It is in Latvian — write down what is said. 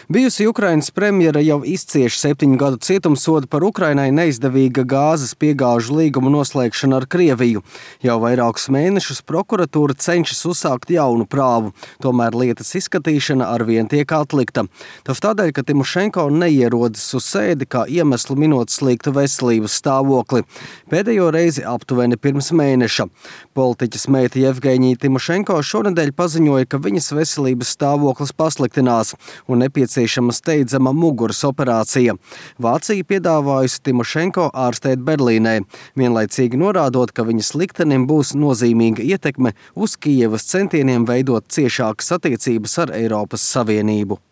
Bijusi Ukrainas premjera jau izcieš 7 gadu cietumsodu par Ukrainai neizdevīga gāzes piegāžu līguma noslēgšanu ar Krieviju. Jau vairākus mēnešus prokuratūra cenšas uzsākt jaunu prāvu, tomēr lietas izskatīšana arvien tiek atlikta. Tas tādēļ, ka Timošenko neierodas uz sēdi, kā iemeslu minot sliktu veselības stāvokli. Pēdējo reizi aptuveni pirms mēneša. Politiķes meita Jevgeņija Timošenko šonedēļ paziņoja, ka viņas veselības stāvoklis pasliktinās un nepieciešama steidzama muguras operācija. Vācija piedāvājusi Timošenko ārstēt Berlīnē, vienlaicīgi norādot, ka viņas liktenim būs nozīmīga ietekme uz Kijevas centieniem veidot ciešākas attiecības ar Eiropas Savienību.